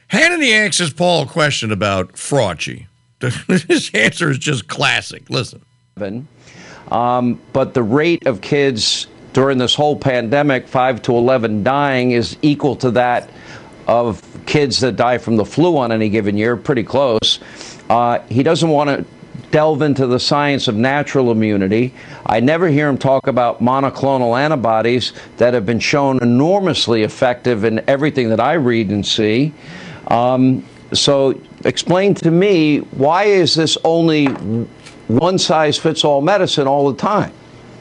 Hannity asks Paul a question about Fauci. His answer is just classic. Listen. But the rate of kids during this whole pandemic, 5 to 11 dying, is equal to that of kids that die from the flu on any given year, pretty close. He doesn't want to delve into the science of natural immunity. I never hear him talk about monoclonal antibodies that have been shown enormously effective in everything that I read and see. So explain to me, why is this only one-size-fits-all medicine all the time?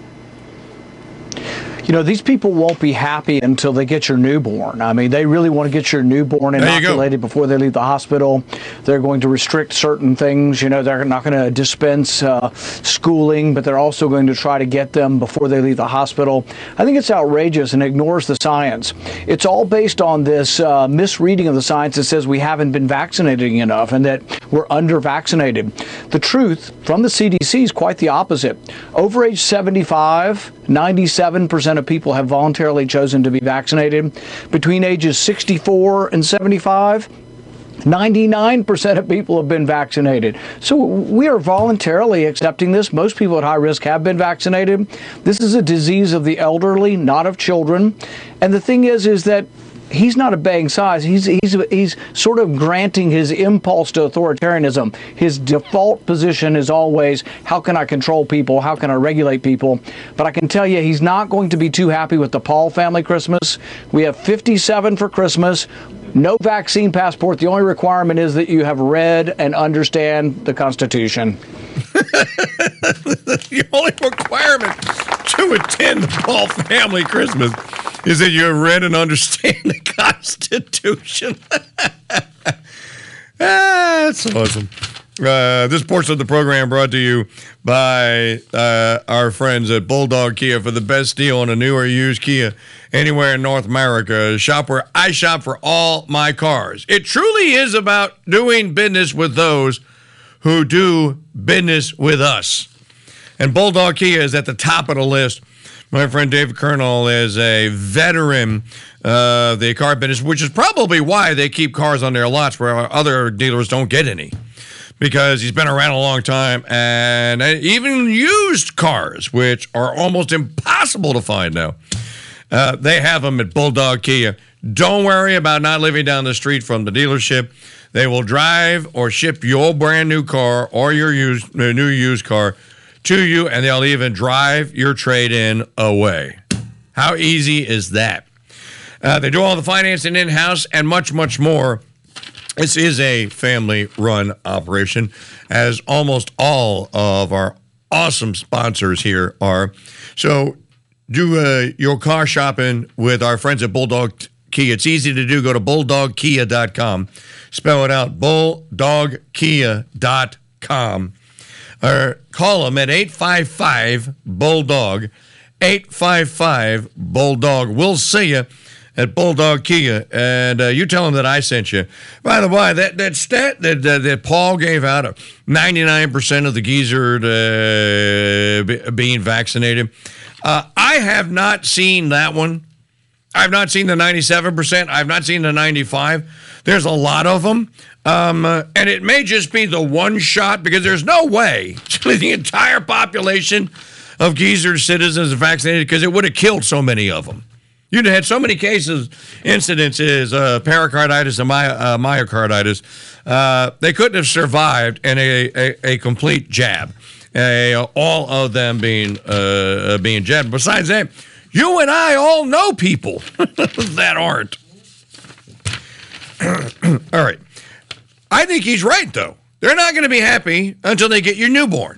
You know, these people won't be happy until they get your newborn. I mean, they really want to get your newborn inoculated before they leave the hospital. They're going to restrict certain things. You know, they're not going to dispense schooling, but they're also going to try to get them before they leave the hospital. I think it's outrageous and ignores the science. It's all based on this misreading of the science that says we haven't been vaccinating enough and that we're under-vaccinated. The truth from the CDC is quite the opposite. Over age 75, 97% of people have voluntarily chosen to be vaccinated. Between ages 64 and 75, 99% of people have been vaccinated. So we are voluntarily accepting this. Most people at high risk have been vaccinated. This is a disease of the elderly, not of children. And the thing is that he's not obeying science. He's sort of granting his impulse to authoritarianism. His default position is always, how can I control people? How can I regulate people? But I can tell you, he's not going to be too happy with the Paul family Christmas. We have 57 for Christmas. No vaccine passport. The only requirement is that you have read and understand the Constitution. The only requirement to attend the Paul family Christmas is that you have read and understand the Constitution. That's awesome. This portion of the program brought to you by our friends at Bulldog Kia for the best deal on a new or used Kia anywhere in North America. Shop where I shop for all my cars. It truly is about doing business with those who do business with us. And Bulldog Kia is at the top of the list. My friend David Colonel is a veteran of the car business, which is probably why they keep cars on their lots where other dealers don't get any, because he's been around a long time. And even used cars, which are almost impossible to find now, they have them at Bulldog Kia. Don't worry about not living down the street from the dealership. They will drive or ship your brand new car or your new used car to you, and they'll even drive your trade-in away. How easy is that? They do all the financing in-house and much, much more. This is a family-run operation, as almost all of our awesome sponsors here are. So do your car shopping with our friends at Bulldog Kia. It's easy to do. Go to bulldogkia.com. Spell it out, bulldogkia.com. Or call them at 855-BULLDOG, 855-BULLDOG. We'll see you at Bulldog Kia, and you tell them that I sent you. By the way, that stat that Paul gave out of 99% of the geezer being vaccinated, I have not seen that one. I've not seen the 97%. I've not seen the 95. There's a lot of them. And it may just be the one shot, because there's no way the entire population of geezer citizens are vaccinated, because it would have killed so many of them. You'd have had so many incidences, pericarditis and myocarditis. They couldn't have survived in a complete jab. All of them being jabbed. Besides that, you and I all know people that aren't. All right. I think he's right, though. They're not going to be happy until they get your newborn.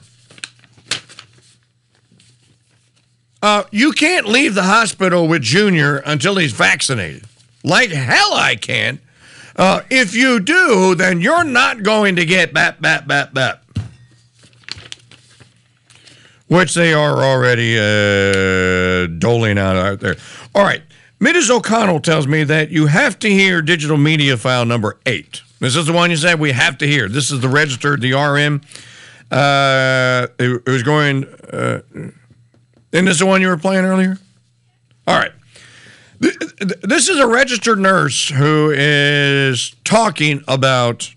You can't leave the hospital with Junior until he's vaccinated. Like hell I can. If you do, then you're not going to get BAP. Which they are already doling out there. All right. Mrs. O'Connell tells me that you have to hear digital media file number 8. This is the one you said we have to hear. This is the registered, the RM. It was going... isn't this the one you were playing earlier? All right. This is a registered nurse who is talking about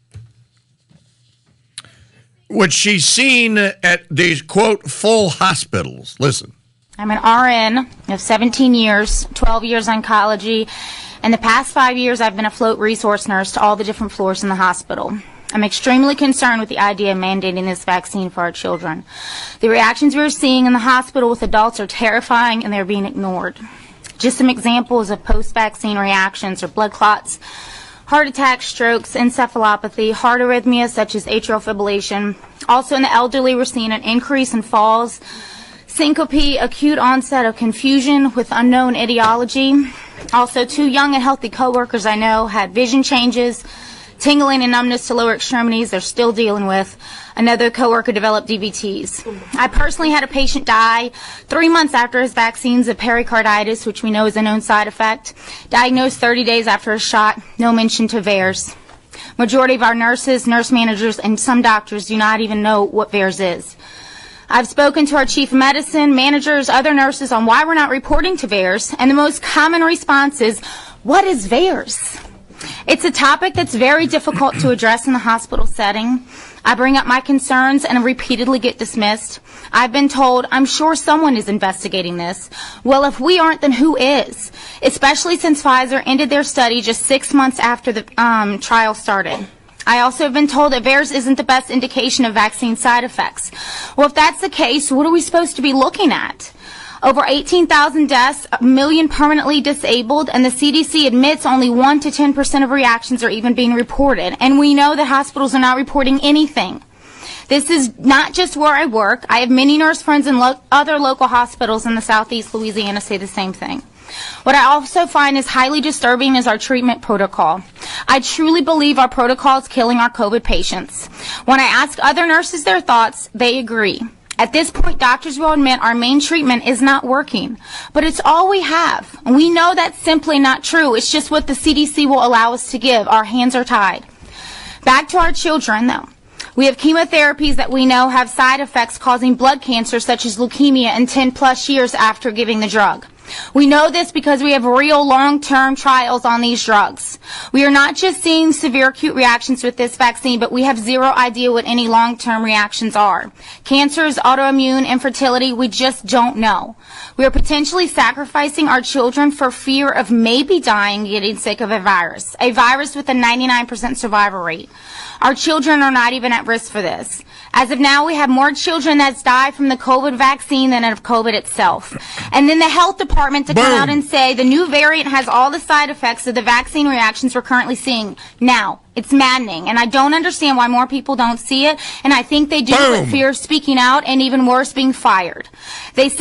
what she's seen at these, quote, full hospitals. Listen. I'm an RN of 17 years, 12 years oncology. In the past 5 years, I've been a float resource nurse to all the different floors in the hospital. I'm extremely concerned with the idea of mandating this vaccine for our children. The reactions we're seeing in the hospital with adults are terrifying, and they're being ignored. Just some examples of post-vaccine reactions are blood clots, heart attacks, strokes, encephalopathy, heart arrhythmias such as atrial fibrillation. Also in the elderly, we're seeing an increase in falls, syncope, acute onset of confusion with unknown etiology. Also, 2 young and healthy coworkers I know had vision changes, tingling and numbness to lower extremities they're still dealing with. Another coworker developed DVTs. I personally had a patient die 3 months after his vaccines of pericarditis, which we know is a known side effect. Diagnosed 30 days after a shot, no mention to VAERS. Majority of our nurses, nurse managers, and some doctors do not even know what VAERS is. I've spoken to our chief of medicine, managers, other nurses on why we're not reporting to VAERS, and the most common response is, what is VAERS? It's a topic that's very difficult to address in the hospital setting. I bring up my concerns and repeatedly get dismissed. I've been told, I'm sure someone is investigating this. Well, if we aren't, then who is? Especially since Pfizer ended their study just 6 months after the trial started. I also have been told that VAERS isn't the best indication of vaccine side effects. Well, if that's the case, what are we supposed to be looking at? Over 18,000 deaths, 1 million permanently disabled, and the CDC admits only 1 to 10% of reactions are even being reported. And we know that hospitals are not reporting anything. This is not just where I work. I have many nurse friends in other local hospitals in the southeast Louisiana say the same thing. What I also find is highly disturbing is our treatment protocol. I truly believe our protocol is killing our COVID patients. When I ask other nurses their thoughts, they agree. At this point, doctors will admit our main treatment is not working, but it's all we have. We know that's simply not true. It's just what the CDC will allow us to give. Our hands are tied. Back to our children, though. We have chemotherapies that we know have side effects causing blood cancer, such as leukemia, in 10 plus years after giving the drug. We know this because we have real long-term trials on these drugs. We are not just seeing severe acute reactions with this vaccine, but we have zero idea what any long-term reactions are. Cancers, autoimmune, infertility, we just don't know. We are potentially sacrificing our children for fear of maybe dying, getting sick of a virus with a 99% survival rate. Our children are not even at risk for this. As of now, we have more children that's died from the COVID vaccine than of COVID itself. And then the health department to come out and say the new variant has all the side effects of the vaccine reactions we're currently seeing now. It's maddening, and I don't understand why more people don't see it, and I think they do with fear of speaking out and even worse, being fired. This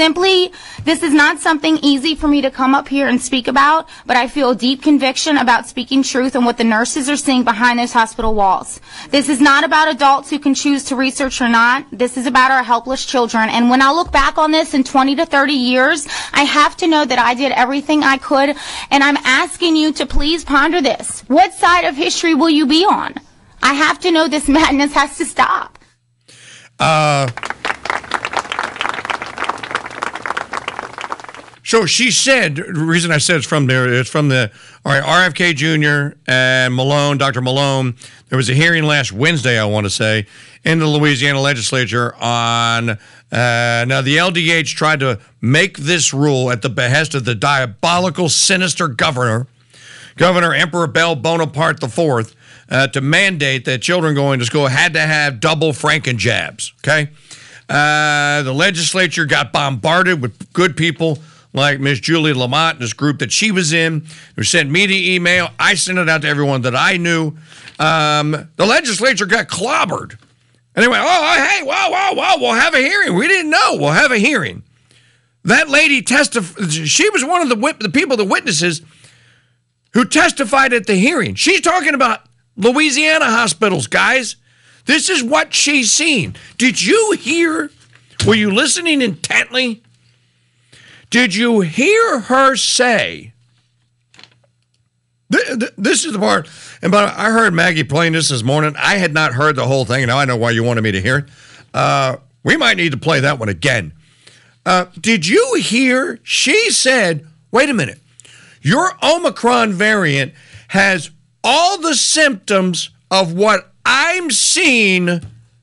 is not something easy for me to come up here and speak about, but I feel a deep conviction about speaking truth and what the nurses are seeing behind those hospital walls. This is not about adults who can choose to research or not. This is about our helpless children, and when I look back on this in 20 to 30 years, I have to know that I did everything I could, and I'm asking you to please ponder this. What side of history will you be on? I have to know this madness has to stop. So she said, the reason I said it's from RFK Jr. and Malone, Dr. Malone. There was a hearing last Wednesday, I want to say, in the Louisiana legislature on, now the LDH tried to make this rule at the behest of the diabolical, sinister Governor Emperor Bell Bonaparte IV, to mandate that children going to school had to have double Franken jabs, okay? The legislature got bombarded with good people like Miss Julie Lamont and this group that she was in, who sent me the email. I sent it out to everyone that I knew. The legislature got clobbered. And they went, hey, whoa, we'll have a hearing. We didn't know. We'll have a hearing. That lady testified. She was one of the people, the witnesses, who testified at the hearing. She's talking about Louisiana hospitals, guys. This is what she's seen. Did you hear? Were you listening intently? Did you hear her say? This is the part. And but I heard Maggie playing this morning. I had not heard the whole thing, and now I know why you wanted me to hear it. We might need to play that one again. Did you hear? She said, wait a minute. Your Omicron variant has all the symptoms of what I'm seeing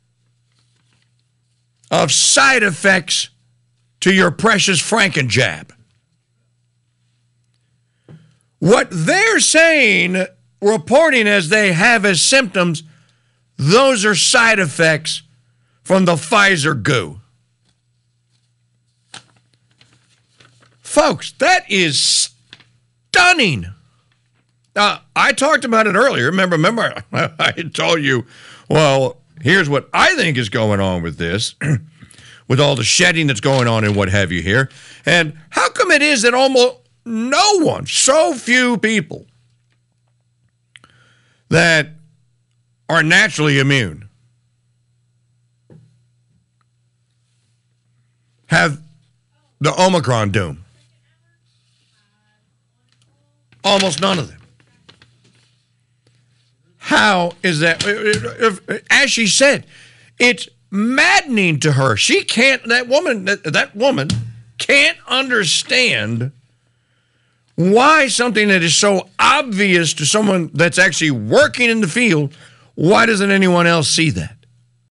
of side effects to your precious Franken-jab. What they're saying, reporting as they have as symptoms, those are side effects from the Pfizer goo. Folks, that is stunning. I talked about it earlier. Remember, I told you, well, here's what I think is going on with this, with all the shedding that's going on and what have you here. And how come it is that almost no one, so few people that are naturally immune have the Omicron doom? Almost none of them. How is that? As she said, it's maddening to her. She can't, that woman can't understand why something that is so obvious to someone that's actually working in the field, why doesn't anyone else see that?